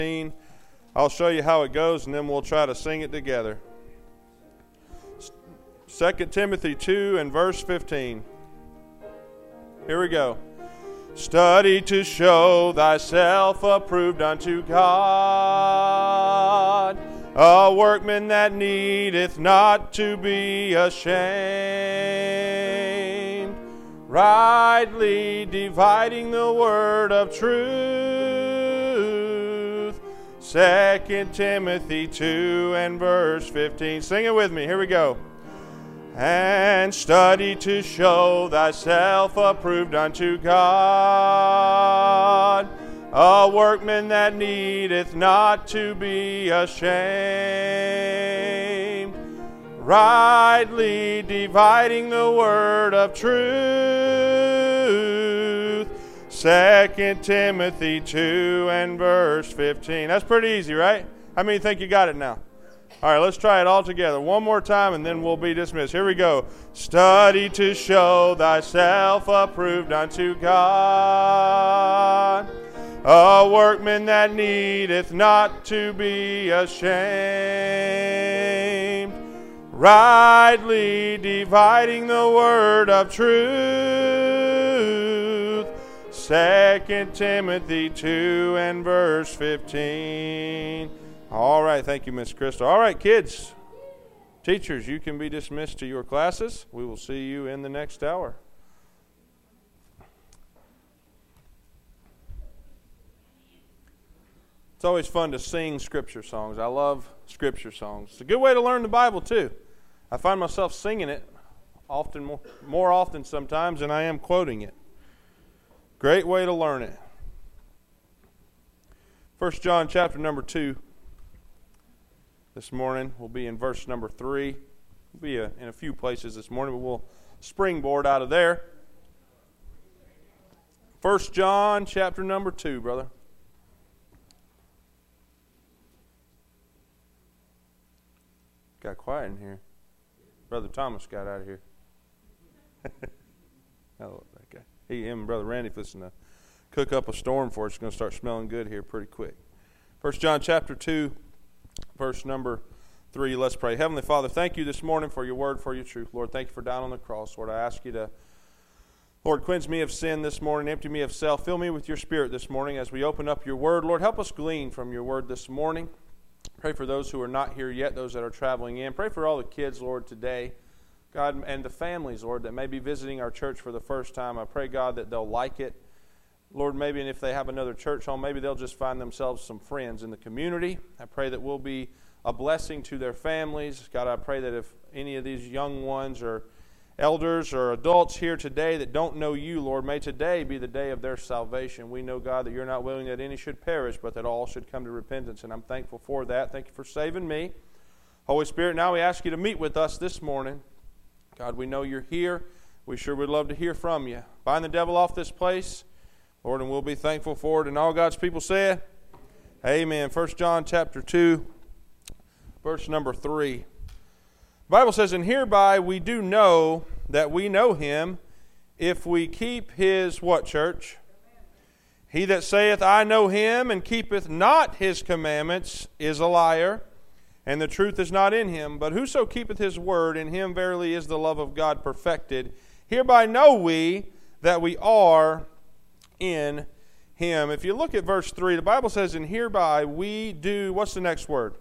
I'll show you how it goes, and then we'll try to sing it together. 2 Timothy 2 and verse 15. Here we go. Study to show thyself approved unto God, a workman that needeth not to be ashamed, rightly dividing the word of truth. 2 Timothy 2 and verse 15. Sing it with me. Here we go. And study to show thyself approved unto God, a workman that needeth not to be ashamed, rightly dividing the word of truth. 2 Timothy 2 and verse 15. That's pretty easy, right? How many think you got it now? All right, let's try it all together. One more time, and then we'll be dismissed. Here we go. Study to show thyself approved unto God, a workman that needeth not to be ashamed, rightly dividing the word of truth. 2 Timothy 2 and verse 15. All right, thank you, Miss Crystal. All right, kids, teachers, you can be dismissed to your classes. We will see you in the next hour. It's always fun to sing scripture songs. I love scripture songs. It's a good way to learn the Bible, too. I find myself singing it often, more often sometimes than I am quoting it. Great way to learn it. 1 John chapter number 2. This morning we'll be in verse number 3. We'll be in a few places this morning, but we'll springboard out of there. 1 John chapter number 2, brother. Got quiet in here. Brother Thomas got out of here. Oh, that guy. Him and Brother Randy listening to cook up a storm for us. It's going to start smelling good here pretty quick. 1 John chapter 2. Verse number 3, let's pray. Heavenly Father, thank you this morning for your word, for your truth. Lord, thank you for dying on the cross. Lord, I ask you to, Lord, cleanse me of sin this morning, empty me of self, fill me with your spirit this morning as we open up your word. Lord, help us glean from your word this morning. Pray for those who are not here yet, those that are traveling in. Pray for all the kids, Lord, today. God, and the families, Lord, that may be visiting our church for the first time. I pray, God, that they'll like it. Lord, maybe and if they have another church home, maybe they'll just find themselves some friends in the community. I pray that we'll be a blessing to their families. God, I pray that if any of these young ones or elders or adults here today that don't know you, Lord, may today be the day of their salvation. We know, God, that you're not willing that any should perish, but that all should come to repentance, and I'm thankful for that. Thank you for saving me. Holy Spirit, now we ask you to meet with us this morning. God, we know you're here. We sure would love to hear from you. Bind the devil off this place, Lord, and we'll be thankful for it. And all God's people said, amen. 1 John chapter 2, verse number 3. The Bible says, and hereby we do know that we know him, if we keep his, what, church? He that saith, I know him, and keepeth not his commandments, is a liar, and the truth is not in him. But whoso keepeth his word, in him verily is the love of God perfected. Hereby know we that we are in him. If you look at verse 3, the Bible says, and hereby we do, what's the next word?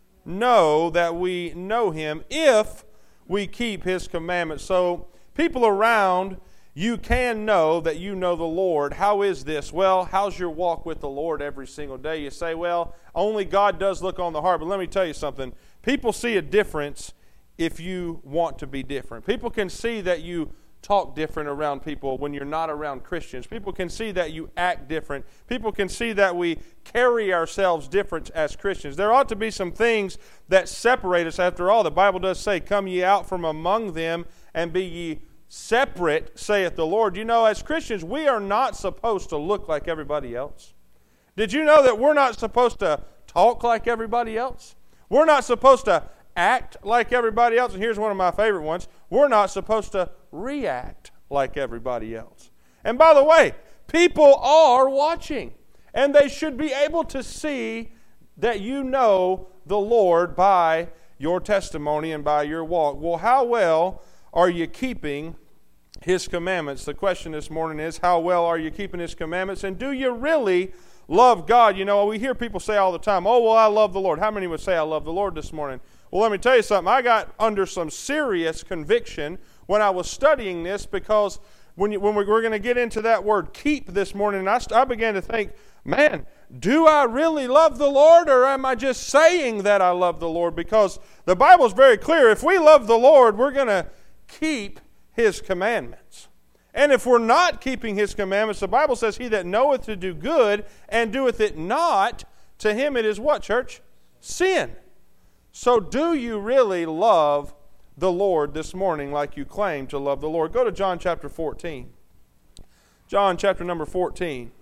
Know that we know him if we keep his commandments. So people around, you can know that you know the Lord. How is this? Well, how's your walk with the Lord every single day? You say, well, only God does look on the heart. But let me tell you something. People see a difference if you want to be different. People can see that you talk different around people when you're not around Christians. People can see that you act different. People can see that we carry ourselves different as Christians. There ought to be some things that separate us. After all, the Bible does say, come ye out from among them and be ye separate, saith the Lord. You know, as Christians, we are not supposed to look like everybody else. Did you know that we're not supposed to talk like everybody else? We're not supposed to act like everybody else. And here's one of my favorite ones. We're not supposed to react like everybody else. And by the way, people are watching. And they should be able to see that you know the Lord by your testimony and by your walk. Well, how well are you keeping His commandments? The question this morning is, how well are you keeping His commandments? And do you really love God? You know, we hear people say all the time, oh, well, I love the Lord. How many would say I love the Lord this morning? Well, let me tell you something. I got under some serious conviction when I was studying this, because when we're going to get into that word keep this morning, I began to think, man, do I really love the Lord, or am I just saying that I love the Lord? Because the Bible is very clear. If we love the Lord, we're going to keep His commandments. And if we're not keeping His commandments, the Bible says, he that knoweth to do good and doeth it not, to him it is what, church? Sin. So do you really love the Lord this morning like you claim to love the Lord? Go to John chapter 14. John chapter number 14.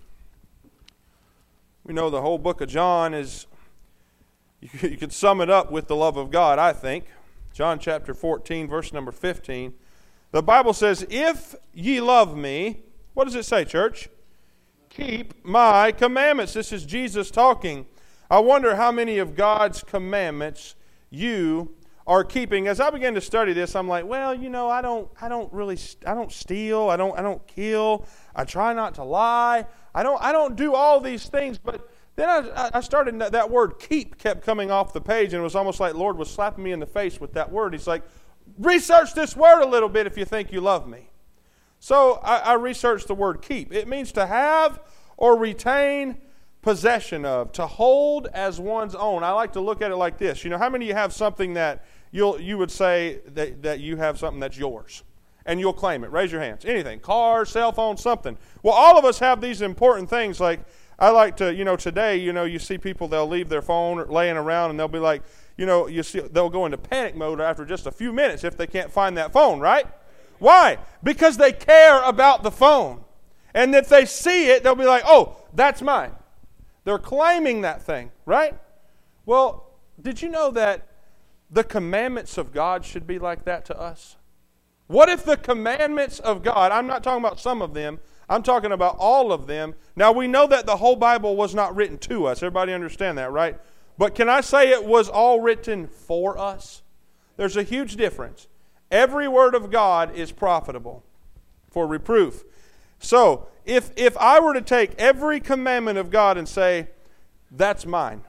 We know the whole book of John is, you could sum it up with the love of God, I think. John chapter 14, verse number 15. The Bible says, if ye love me, what does it say, church? Keep my commandments. This is Jesus talking. I wonder how many of God's commandments you are keeping. As I began to study this, I'm like, well, you know, I don't steal, I don't kill, I try not to lie, I don't do all these things. But then I started, that word keep kept coming off the page, and it was almost like the Lord was slapping me in the face with that word. He's like, research this word a little bit if you think you love me. So I researched the word keep. It means to have or retain possession of, to hold as one's own. I like to look at it like this. You know, how many of you have something that you would say that you have something that's yours, and you'll claim it? Raise your hands. Anything. Car, cell phone, something. Well, all of us have these important things. Like, I like to, today, you see people, they'll leave their phone laying around, and they'll be like, you see, they'll go into panic mode after just a few minutes if they can't find that phone, right? Why? Because they care about the phone. And if they see it, they'll be like, oh, that's mine. They're claiming that thing, right? Well, did you know that the commandments of God should be like that to us? What if the commandments of God, I'm not talking about some of them, I'm talking about all of them. Now, we know that the whole Bible was not written to us. Everybody understand that, right? But can I say it was all written for us? There's a huge difference. Every word of God is profitable for reproof. So, if I were to take every commandment of God and say, that's mine,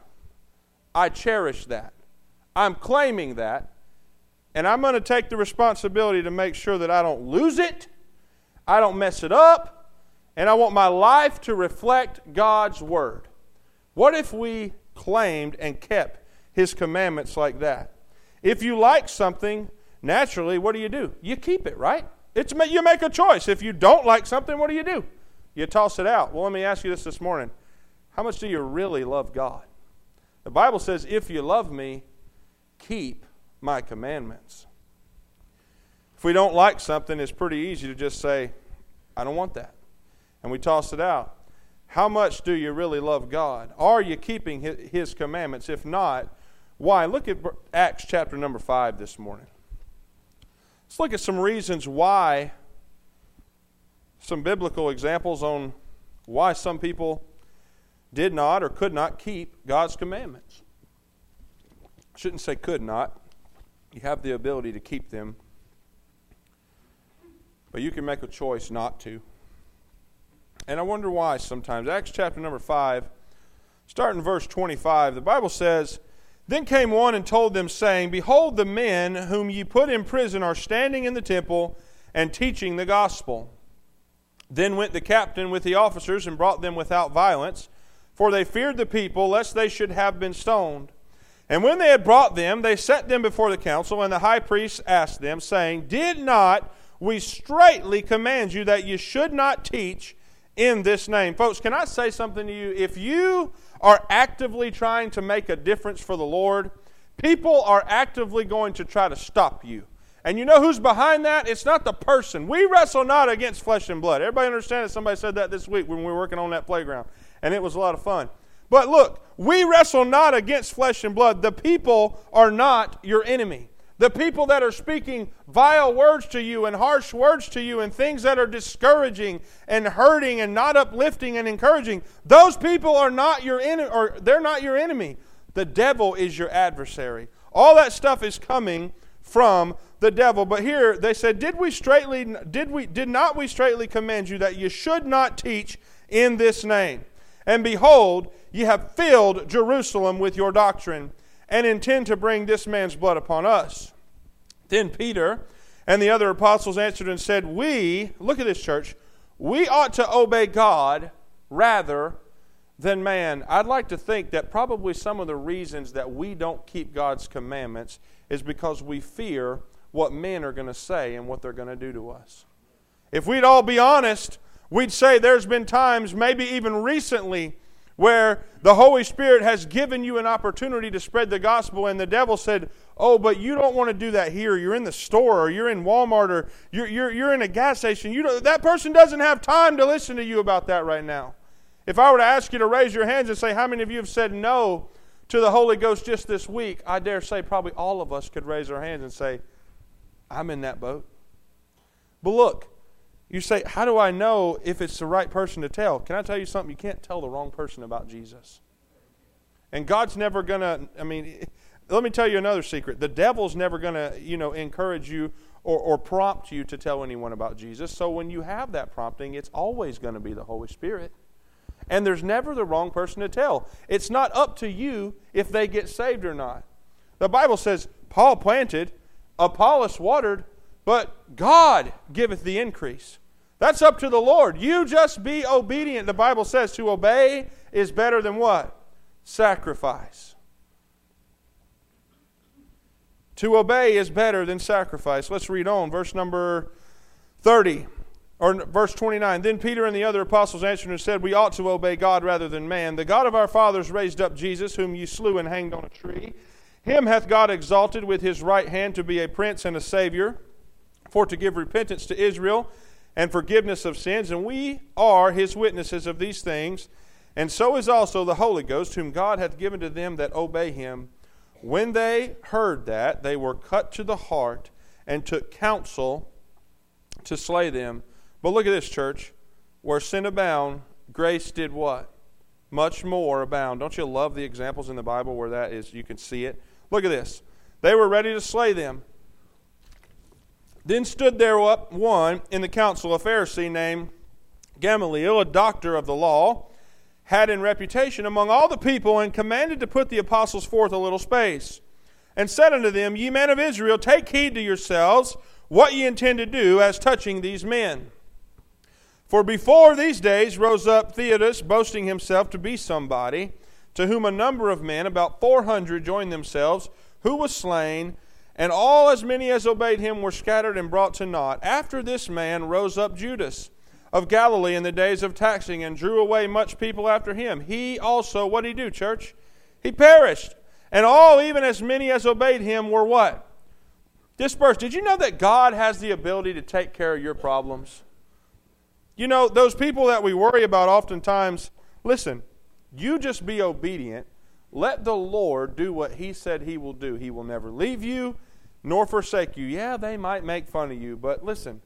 I cherish that, I'm claiming that, and I'm going to take the responsibility to make sure that I don't lose it, I don't mess it up, and I want my life to reflect God's Word. What if we claimed and kept His commandments like that? If you like something, naturally, what do? You keep it, right? You make a choice. If you don't like something, what do? You toss it out. Well, let me ask you this morning. How much do you really love God? The Bible says, if you love me, keep my commandments. If we don't like something, it's pretty easy to just say, I don't want that. And we toss it out. How much do you really love God? Are you keeping His commandments? If not, why? Look at Acts chapter number 5 this morning. Let's look at some reasons why, some biblical examples on why some people did not or could not keep God's commandments. I shouldn't say could not. You have the ability to keep them, but you can make a choice not to. And I wonder why sometimes. Acts chapter number 5, starting verse 25, the Bible says, then came one and told them, saying, behold, the men whom ye put in prison are standing in the temple and teaching the gospel. Then went the captain with the officers and brought them without violence, for they feared the people, lest they should have been stoned. And when they had brought them, they set them before the council, and the high priest asked them, saying, did not we straitly command you that you should not teach in this name? Folks, can I say something to you? If you are actively trying to make a difference for the Lord, people are actively going to try to stop you. And you know who's behind that? It's not the person. We wrestle not against flesh and blood. Everybody understand that? Somebody said that this week when we were working on that playground. And it was a lot of fun. But look, we wrestle not against flesh and blood. The people are not your enemy. The people that are speaking vile words to you and harsh words to you and things that are discouraging and hurting and not uplifting and encouraging, those people are not your enemy, or they're not your enemy. The devil is your adversary. All that stuff is coming from the devil. But here they said, did not we straightly command you that you should not teach in this name? And behold, ye have filled Jerusalem with your doctrine, and intend to bring this man's blood upon us. Then Peter and the other apostles answered and said, look at this, church, we ought to obey God rather than man. I'd like to think that probably some of the reasons that we don't keep God's commandments is because we fear what men are going to say and what they're going to do to us. If we'd all be honest, we'd say there's been times, maybe even recently, where the Holy Spirit has given you an opportunity to spread the gospel, and the devil said, oh, but you don't want to do that here. You're in the store, or you're in Walmart, or you're in a gas station. That person doesn't have time to listen to you about that right now. If I were to ask you to raise your hands and say, how many of you have said no to the Holy Ghost just this week? I dare say probably all of us could raise our hands and say, I'm in that boat. But look, you say, how do I know if it's the right person to tell? Can I tell you something? You can't tell the wrong person about Jesus. And God's never going to, let me tell you another secret. The devil's never going to, encourage you or prompt you to tell anyone about Jesus. So when you have that prompting, it's always going to be the Holy Spirit. And there's never the wrong person to tell. It's not up to you if they get saved or not. The Bible says, Paul planted, Apollos watered, but God giveth the increase. That's up to the Lord. You just be obedient. The Bible says to obey is better than what? Sacrifice. To obey is better than sacrifice. Let's read on. Verse number 30. Or verse 29. Then Peter and the other apostles answered and said, we ought to obey God rather than man. The God of our fathers raised up Jesus, whom ye slew and hanged on a tree. Him hath God exalted with his right hand to be a prince and a savior, for to give repentance to Israel and forgiveness of sins. And we are his witnesses of these things. And so is also the Holy Ghost, whom God hath given to them that obey him. When they heard that, they were cut to the heart and took counsel to slay them. But look at this, church. Where sin abound, grace did what? Much more abound. Don't you love the examples in the Bible where that is? You can see it. Look at this. They were ready to slay them. Then stood there up one in the council, a Pharisee named Gamaliel, a doctor of the law, had in reputation among all the people, and commanded to put the apostles forth a little space, and said unto them, Ye men of Israel, take heed to yourselves what ye intend to do as touching these men. For before these days rose up Theudas, boasting himself to be somebody, to whom a number of men, about 400, joined themselves, who was slain, and all as many as obeyed him were scattered and brought to naught. After this man rose up Judas of Galilee in the days of taxing, and drew away much people after him. He also, what did he do, church? He perished. And all, even as many as obeyed him, were what? Dispersed. Did you know that God has the ability to take care of your problems? You know, those people that we worry about oftentimes, listen, you just be obedient. Let the Lord do what he said he will do. He will never leave you nor forsake you. Yeah, they might make fun of you, but listen,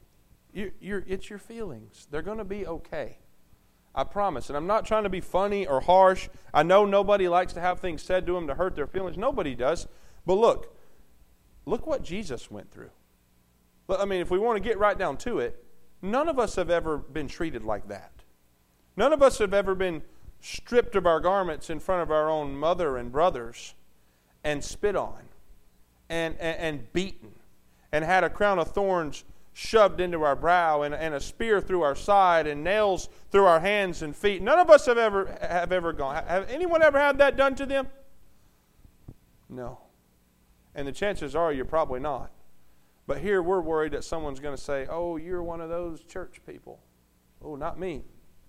it's your feelings. They're going to be okay. I promise. And I'm not trying to be funny or harsh. I know nobody likes to have things said to them to hurt their feelings. Nobody does. But look what Jesus went through. I mean, if we want to get right down to it, none of us have ever been treated like that. None of us have ever been stripped of our garments in front of our own mother and brothers and spit on and beaten and had a crown of thorns shoved into our brow and a spear through our side and nails through our hands and feet. None of us have ever gone. Have anyone ever had that done to them? No. And the chances are you're probably not. But here we're worried that someone's going to say, oh, you're one of those church people. Oh, not me.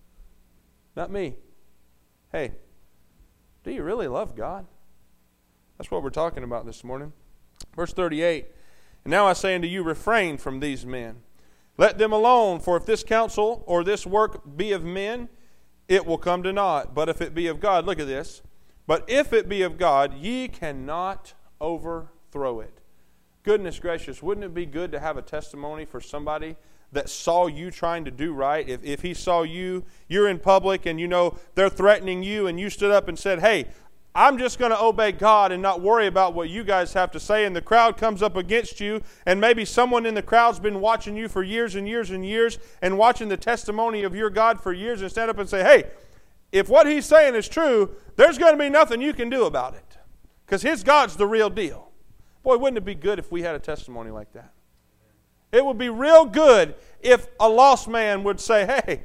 Not me. Hey, do you really love God? That's what we're talking about this morning. Verse 38, And now I say unto you, refrain from these men. Let them alone, for if this counsel or this work be of men, it will come to naught. But if it be of God, look at this. But if it be of God, ye cannot overthrow it. Goodness gracious, wouldn't it be good to have a testimony for somebody that saw you trying to do right? If he saw you're in public and you know they're threatening you, and you stood up and said, hey, I'm just going to obey God and not worry about what you guys have to say, and the crowd comes up against you, and maybe someone in the crowd's been watching you for years and years and years and watching the testimony of your God for years, and stand up and say, hey, if what he's saying is true, there's going to be nothing you can do about it because his God's the real deal. Boy, wouldn't it be good if we had a testimony like that? It would be real good if a lost man would say, hey,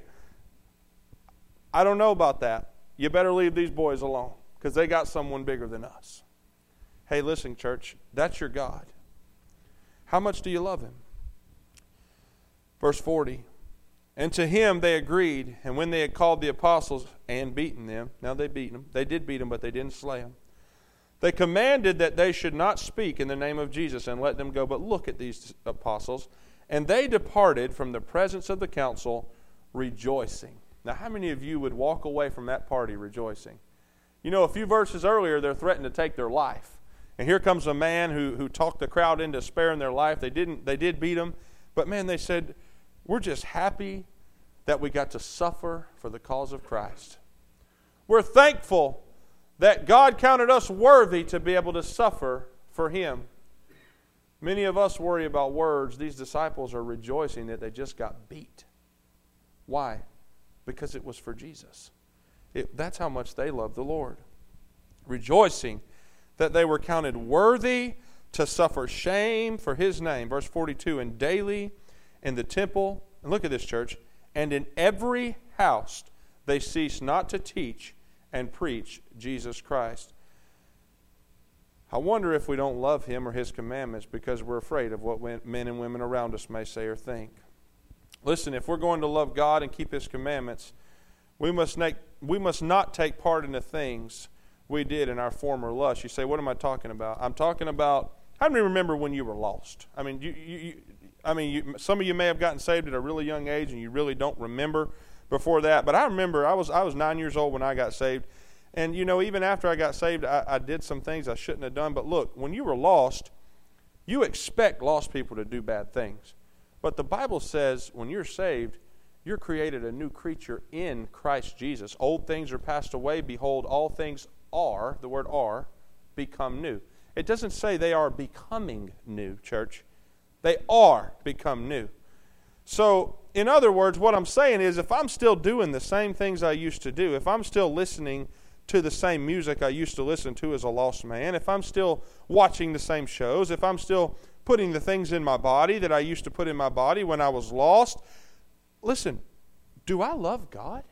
I don't know about that. You better leave these boys alone because they got someone bigger than us. Hey, listen, church, that's your God. How much do you love him? Verse 40, and to him they agreed, and when they had called the apostles and beaten them, now they beat them. They did beat them, but they didn't slay them. They commanded that they should not speak in the name of Jesus and let them go. But look at these apostles. And they departed from the presence of the council rejoicing. Now, how many of you would walk away from that party rejoicing? You know, a few verses earlier, they're threatened to take their life. And here comes a man who talked the crowd into sparing their life. They did beat them. But man, they said, we're just happy that we got to suffer for the cause of Christ. We're thankful that God counted us worthy to be able to suffer for him. Many of us worry about words. These disciples are rejoicing that they just got beat. Why? Because it was for Jesus. That's how much they love the Lord. Rejoicing that they were counted worthy to suffer shame for his name. Verse 42, and daily in the temple, and look at this, church, and in every house they ceased not to teach and preach Jesus Christ. I wonder if we don't love him or his commandments because we're afraid of what men and women around us may say or think. Listen, if we're going to love God and keep his commandments, we must not take part in the things we did in our former lust. You say, what am I talking about? I'm talking about, how many remember when you were lost? I mean, some of you may have gotten saved at a really young age and you really don't remember before that. But I remember I was 9 years old when I got saved. And, you know, even after I got saved, I did some things I shouldn't have done. But look, when you were lost, you expect lost people to do bad things. But the Bible says when you're saved, you're created a new creature in Christ Jesus. Old things are passed away. Behold, all things are, the word are, become new. It doesn't say they are becoming new, church. They are become new. So, in other words, what I'm saying is if I'm still doing the same things I used to do, if I'm still listening to the same music I used to listen to as a lost man, if I'm still watching the same shows, if I'm still putting the things in my body that I used to put in my body when I was lost, listen, do I love God?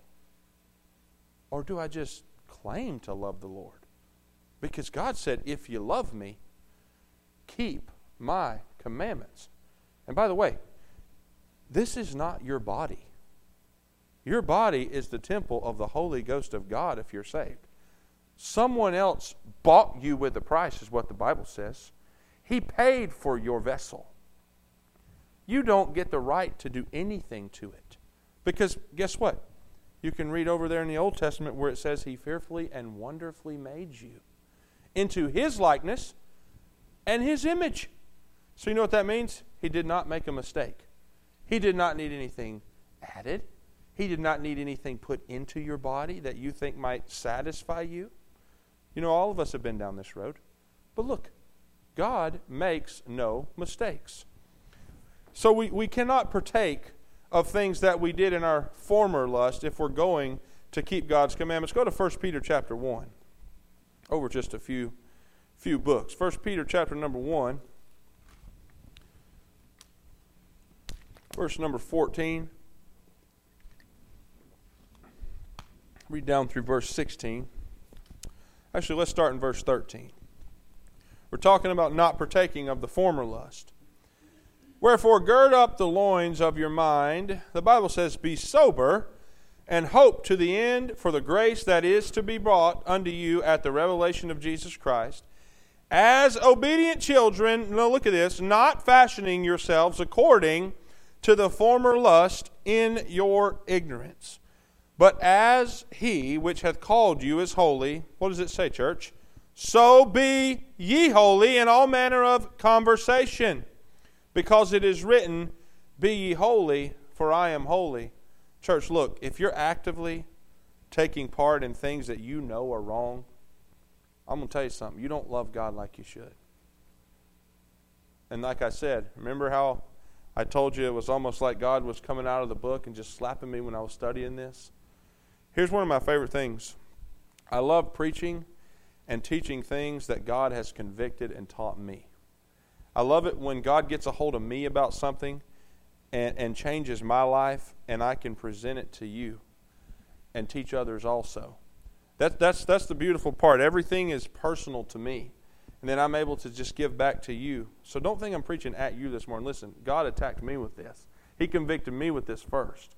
Or do I just claim to love the Lord? Because God said, if you love me, keep my commandments. And by the way, this is not your body. Your body is the temple of the Holy Ghost of God if you're saved. Someone else bought you with a price is what the Bible says. He paid for your vessel. You don't get the right to do anything to it. Because guess what? You can read over there in the Old Testament where it says he fearfully and wonderfully made you into his likeness and his image. So you know what that means? He did not make a mistake. He did not need anything added. He did not need anything put into your body that you think might satisfy you. You know, all of us have been down this road. But look, God makes no mistakes. So we cannot partake of things that we did in our former lust if we're going to keep God's commandments. Go to 1 Peter chapter 1. Over just a few books. 1 Peter chapter number 1. Verse number 14. Read down through verse 16. Actually, let's start in verse 13. We're talking about not partaking of the former lust. Wherefore, gird up the loins of your mind. The Bible says, be sober, and hope to the end for the grace that is to be brought unto you at the revelation of Jesus Christ. As obedient children, now look at this, not fashioning yourselves according to the former lust in your ignorance. But as he which hath called you is holy, what does it say, church? So be ye holy in all manner of conversation, because it is written, Be ye holy, for I am holy. Church, look, if you're actively taking part in things that you know are wrong, I'm going to tell you something. You don't love God like you should. And like I said, remember how I told you it was almost like God was coming out of the book and just slapping me when I was studying this? Here's one of my favorite things. I love preaching and teaching things that God has convicted and taught me. I love it when God gets a hold of me about something and changes my life, and I can present it to you and teach others also. That's the beautiful part. Everything is personal to me. And then I'm able to just give back to you. So don't think I'm preaching at you this morning. Listen, God attacked me with this. He convicted me with this first.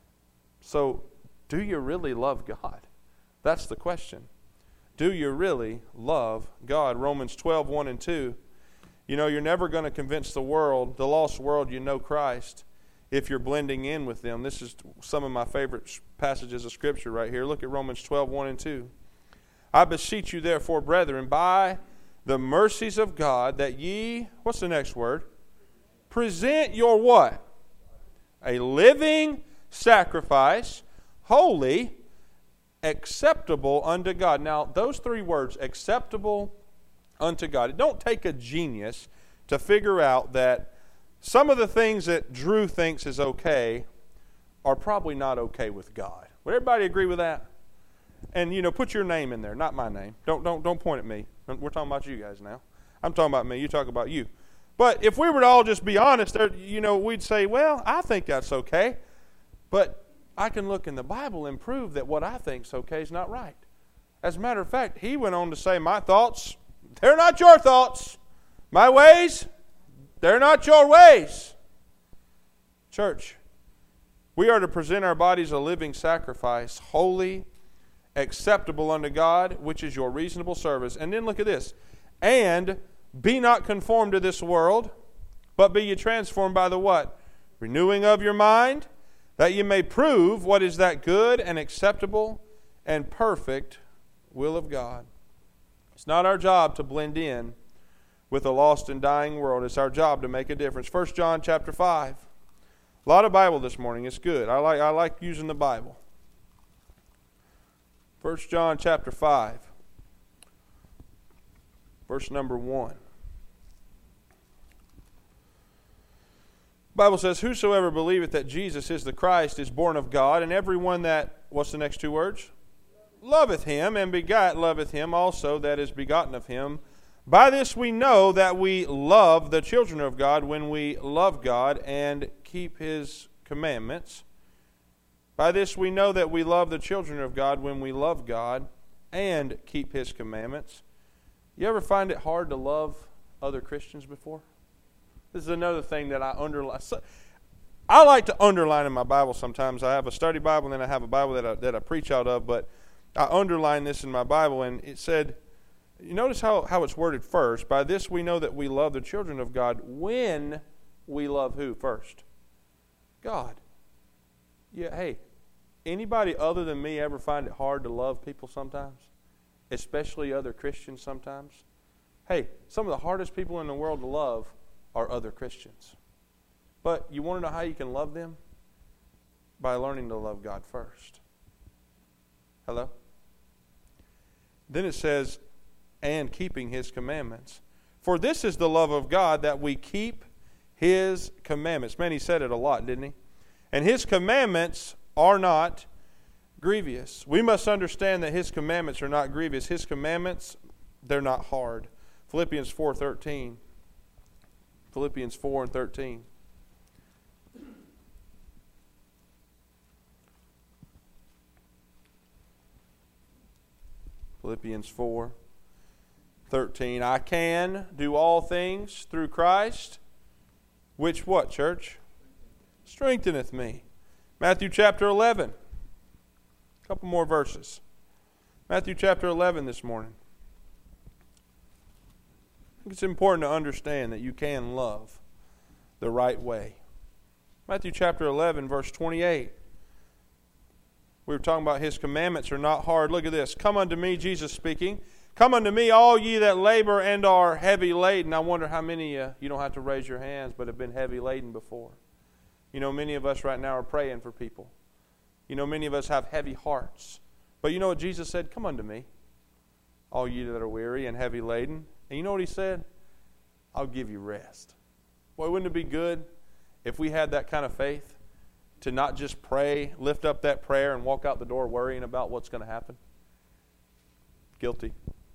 So do you really love God? That's the question. Do you really love God? Romans 12, 1 and 2. You know, you're never going to convince the world, the lost world, you know Christ, if you're blending in with them. This is some of my favorite passages of Scripture right here. Look at Romans 12, 1 and 2. I beseech you therefore, brethren, by the mercies of God, that ye, what's the next word? Present your what? A living sacrifice, holy, acceptable unto God. Now, those three words, acceptable unto God. It don't take a genius to figure out that some of the things that Drew thinks is okay are probably not okay with God. Would everybody agree with that? And, you know, put your name in there, not my name. Don't point at me. We're talking about you guys now. I'm talking about me. You talk about you. But if we were to all just be honest, you know, we'd say, well, I think that's okay. But I can look in the Bible and prove that what I think's okay is not right. As a matter of fact, he went on to say, my thoughts, they're not your thoughts. My ways, they're not your ways. Church, we are to present our bodies a living sacrifice, holy, acceptable unto God, which is your reasonable service. And then look at this. And be not conformed to this world, but be ye transformed by the what? Renewing of your mind, that ye may prove what is that good and acceptable and perfect will of God. It's not our job to blend in with a lost and dying world. It's our job to make a difference. 1 John chapter 5. A lot of Bible this morning. It's good. I like using the Bible. 1 John chapter 5, verse number 1. The Bible says, whosoever believeth that Jesus is the Christ is born of God, and everyone that, what's the next two words? Loveth him, and loveth him also that is begotten of him. By this we know that we love the children of God, when we love God and keep his commandments. By this we know that we love the children of God, when we love God and keep his commandments. You ever find it hard to love other Christians before? This is another thing that I underline. I like to underline in my Bible sometimes. I have a study Bible, and then I have a Bible that I preach out of, but I underline this in my Bible, and it said, you notice how it's worded first. By this we know that we love the children of God, when we love who first? God. Yeah, hey, anybody other than me ever find it hard to love people sometimes? Especially other Christians sometimes? Hey, some of the hardest people in the world to love are other Christians. But you want to know how you can love them? By learning to love God first. Hello? Then it says, and keeping his commandments. For this is the love of God, that we keep his commandments. Man, he said it a lot, didn't he? And his commandments are not grievous. We must understand that his commandments are not grievous. His commandments, they're not hard. Philippians 4:13. Philippians 4 and 13. Philippians 4:13. I can do all things through Christ, which what, church? Strengtheneth me. Matthew chapter 11. A couple more verses. Matthew chapter 11 this morning. I think it's important to understand that you can love the right way. Matthew chapter 11, verse 28. We were talking about his commandments are not hard. Look at this. Come unto me, Jesus speaking. Come unto me, all ye that labor and are heavy laden. I wonder how many you don't have to raise your hands, but have been heavy laden before. You know, many of us right now are praying for people. You know, many of us have heavy hearts. But you know what Jesus said? Come unto me, all ye that are weary and heavy laden. And you know what He said? I'll give you rest. Boy, wouldn't it be good if we had that kind of faith to not just pray, lift up that prayer, and walk out the door worrying about what's going to happen? Guilty.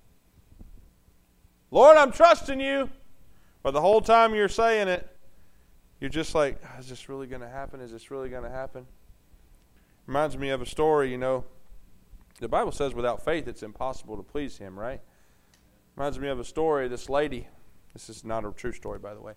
Lord, I'm trusting you. But the whole time you're saying it, you're just like, is this really going to happen? Is this really going to happen? Reminds me of a story, you know. The Bible says without faith it's impossible to please Him, right? Reminds me of a story. This lady, this is not a true story, by the way.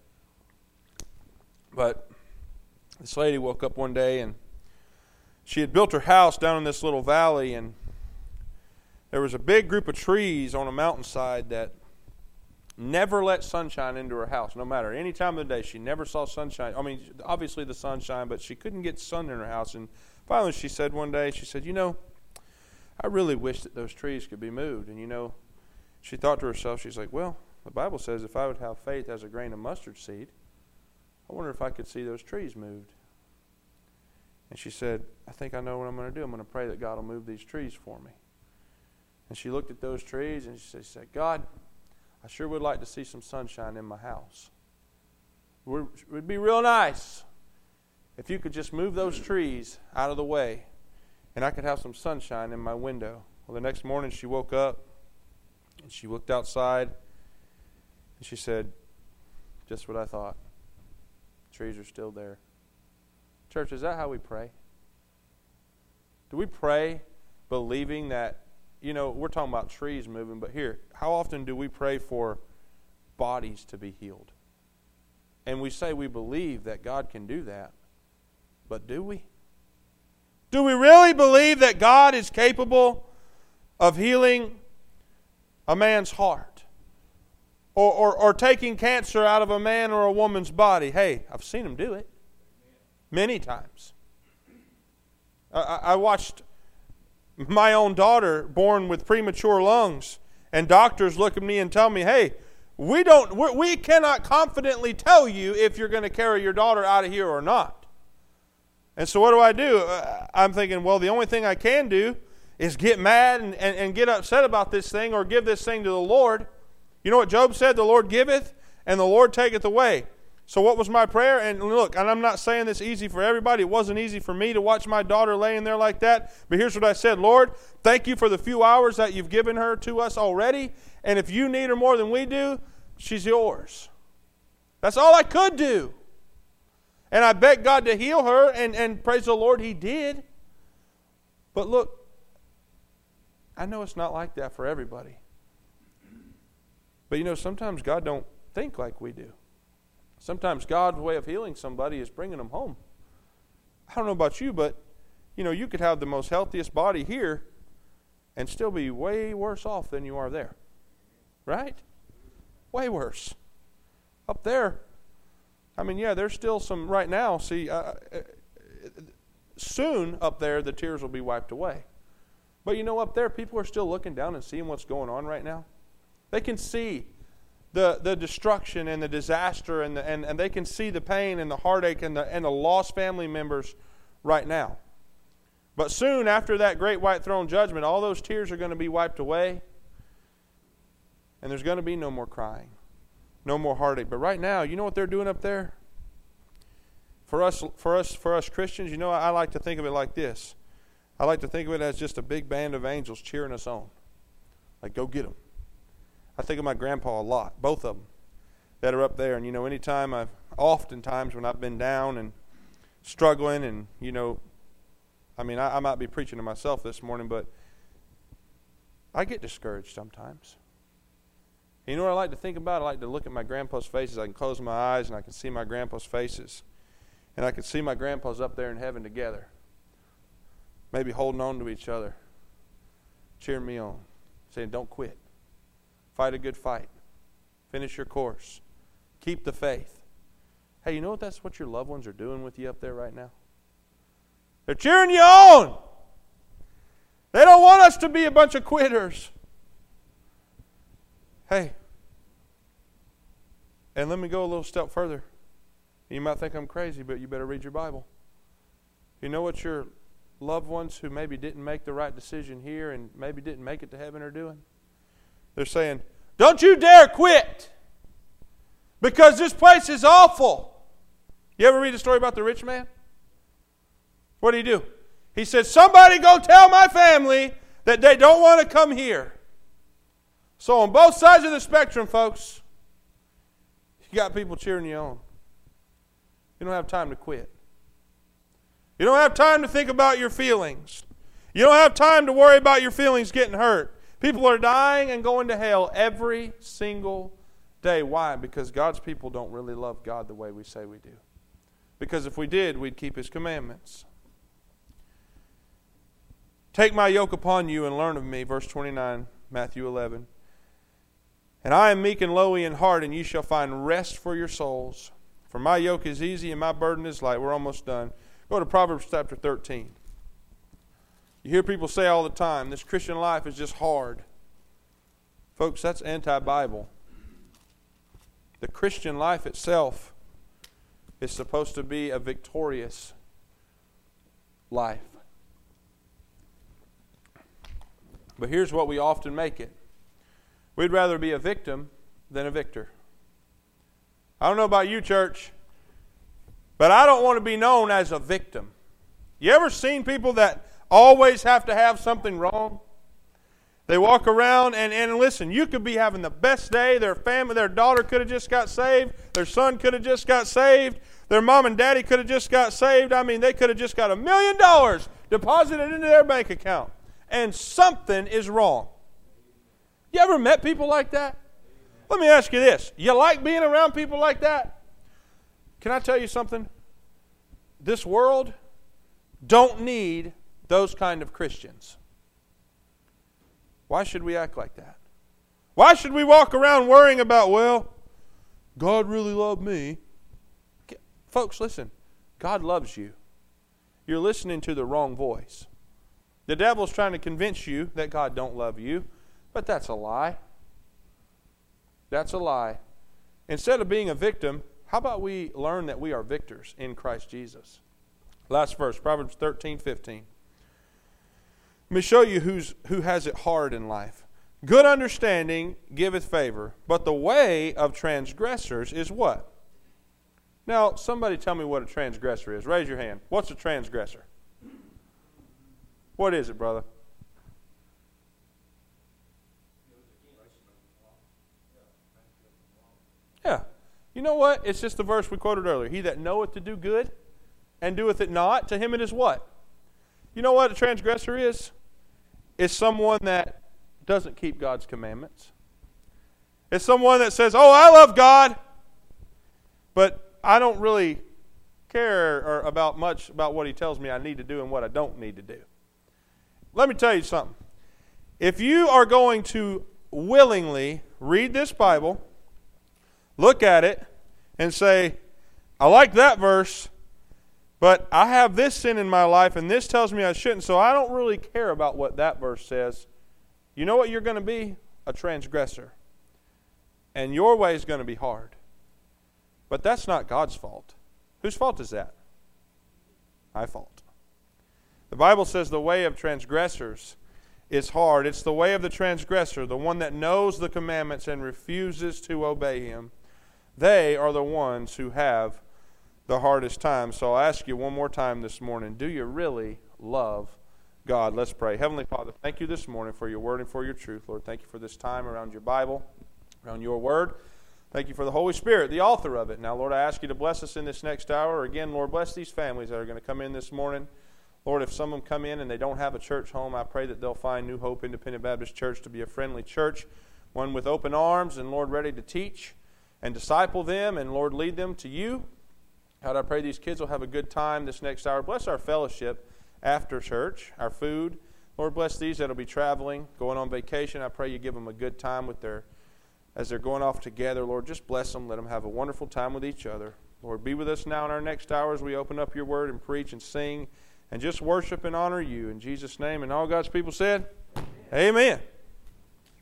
But this lady woke up one day and she had built her house down in this little valley, and there was a big group of trees on a mountainside that never let sunshine into her house, no matter any time of the day. She never saw sunshine. I mean, obviously the sunshine, but she couldn't get sun in her house. And finally she said one day, she said, you know, I really wish that those trees could be moved. And you know, she thought to herself, she's like, well, the Bible says if I would have faith as a grain of mustard seed, I wonder if I could see those trees moved. And she said, I think I know what I'm going to do. I'm going to pray that God will move these trees for me. And she looked at those trees and she said, God, I sure would like to see some sunshine in my house. It would be real nice if you could just move those trees out of the way and I could have some sunshine in my window. Well, the next morning she woke up and she looked outside and she said, just what I thought. The trees are still there. Church, is that how we pray? Do we pray believing that, you know, we're talking about trees moving, but here, how often do we pray for bodies to be healed? And we say we believe that God can do that, but do we? Do we really believe that God is capable of healing a man's heart? Or taking cancer out of a man or a woman's body? Hey, I've seen Him do it many times. I watched my own daughter born with premature lungs, and doctors look at me and tell me, hey, we cannot confidently tell you if you're going to carry your daughter out of here or not. And so what do? I'm thinking, well, the only thing I can do is get mad and get upset about this thing or give this thing to the Lord. You know what Job said? The Lord giveth and the Lord taketh away. So what was my prayer? And look, and I'm not saying this easy for everybody. It wasn't easy for me to watch my daughter laying there like that. But here's what I said. Lord, thank you for the few hours that you've given her to us already. And if you need her more than we do, she's yours. That's all I could do. And I begged God to heal her, and praise the Lord, He did. But look, I know it's not like that for everybody. But you know, sometimes God don't think like we do. Sometimes God's way of healing somebody is bringing them home. I don't know about you, but you know, you could have the most healthiest body here and still be way worse off than you are there. Right? Way worse. Up there, I mean, yeah, there's still some right now. See, soon up there, the tears will be wiped away. But you know, up there, people are still looking down and seeing what's going on right now. They can see the destruction and the disaster, and they can see the pain and the heartache and the lost family members right now. But soon after that great white throne judgment, all those tears are going to be wiped away, and there's going to be no more crying, no more heartache. But right now, you know what they're doing up there? For us Christians, you know, I like to think of it like this. I like to think of it as just a big band of angels cheering us on. Like, go get them. I think of my grandpa a lot, both of them, that are up there. And, you know, oftentimes when I've been down and struggling and, you know, I mean, I might be preaching to myself this morning, but I get discouraged sometimes. You know what I like to think about? I like to look at my grandpa's faces. I can close my eyes and I can see my grandpa's faces. And I can see my grandpas up there in heaven together, maybe holding on to each other, cheering me on, saying, don't quit. Fight a good fight. Finish your course. Keep the faith. Hey, you know that's what your loved ones are doing with you up there right now? They're cheering you on. They don't want us to be a bunch of quitters. Hey, and let me go a little step further. You might think I'm crazy, but you better read your Bible. You know what your loved ones who maybe didn't make the right decision here and maybe didn't make it to heaven are doing? They're saying, don't you dare quit, because this place is awful. You ever read the story about the rich man? What did he do? He said, somebody go tell my family that they don't want to come here. So on both sides of the spectrum, folks, you got people cheering you on. You don't have time to quit. You don't have time to think about your feelings. You don't have time to worry about your feelings getting hurt. People are dying and going to hell every single day. Why? Because God's people don't really love God the way we say we do. Because if we did, we'd keep His commandments. Take my yoke upon you and learn of me, verse 29, Matthew 11. And I am meek and lowly in heart, and you shall find rest for your souls. For my yoke is easy and my burden is light. We're almost done. Go to Proverbs chapter 13. You hear people say all the time, this Christian life is just hard. Folks, that's anti-Bible. The Christian life itself is supposed to be a victorious life. But here's what we often make it. We'd rather be a victim than a victor. I don't know about you, church, but I don't want to be known as a victim. You ever seen people that always have to have something wrong? They walk around and listen, you could be having the best day. Their family, their daughter could have just got saved. Their son could have just got saved. Their mom and daddy could have just got saved. I mean, they could have just got $1 million deposited into their bank account. And something is wrong. You ever met people like that? Let me ask you this. You like being around people like that? Can I tell you something? This world don't need those kind of Christians. Why should we act like that? Why should we walk around worrying about, well, God really loved me? Folks, listen. God loves you. You're listening to the wrong voice. The devil's trying to convince you that God don't love you, but that's a lie. That's a lie. Instead of being a victim, how about we learn that we are victors in Christ Jesus? Last verse, Proverbs 13:15. Let me show you who has it hard in life. Good understanding giveth favor, but the way of transgressors is what? Now, somebody tell me what a transgressor is. Raise your hand. What's a transgressor? What is it, brother? Yeah. You know what? It's just the verse we quoted earlier. He that knoweth to do good and doeth it not, to him it is what? You know what a transgressor is? It's someone that doesn't keep God's commandments. It's someone that says, oh, I love God, but I don't really care about much about what He tells me I need to do and what I don't need to do. Let me tell you something. If you are going to willingly read this Bible, look at it, and say, I like that verse, but I have this sin in my life, and this tells me I shouldn't, so I don't really care about what that verse says. You know what you're going to be? A transgressor. And your way is going to be hard. But that's not God's fault. Whose fault is that? My fault. The Bible says the way of transgressors is hard. It's the way of the transgressor, the one that knows the commandments and refuses to obey Him. They are the ones who have the hardest time. So I'll ask you one more time this morning, do you really love God? Let's pray. Heavenly Father, thank you this morning for your word and for your truth. Lord, thank you for this time around your Bible, around your word. Thank you for the Holy Spirit, the author of it. Now, Lord, I ask you to bless us in this next hour. Again, Lord, bless these families that are going to come in this morning. Lord, if some of them come in and they don't have a church home, I pray that they'll find New Hope Independent Baptist Church to be a friendly church, one with open arms and, Lord, ready to teach and disciple them and, Lord, lead them to you. God, I pray these kids will have a good time this next hour. Bless our fellowship after church, our food. Lord, bless these that will be traveling, going on vacation. I pray you give them a good time with as they're going off together. Lord, just bless them. Let them have a wonderful time with each other. Lord, be with us now in our next hour as we open up your word and preach and sing and just worship and honor you. In Jesus' name, and all God's people said, Amen.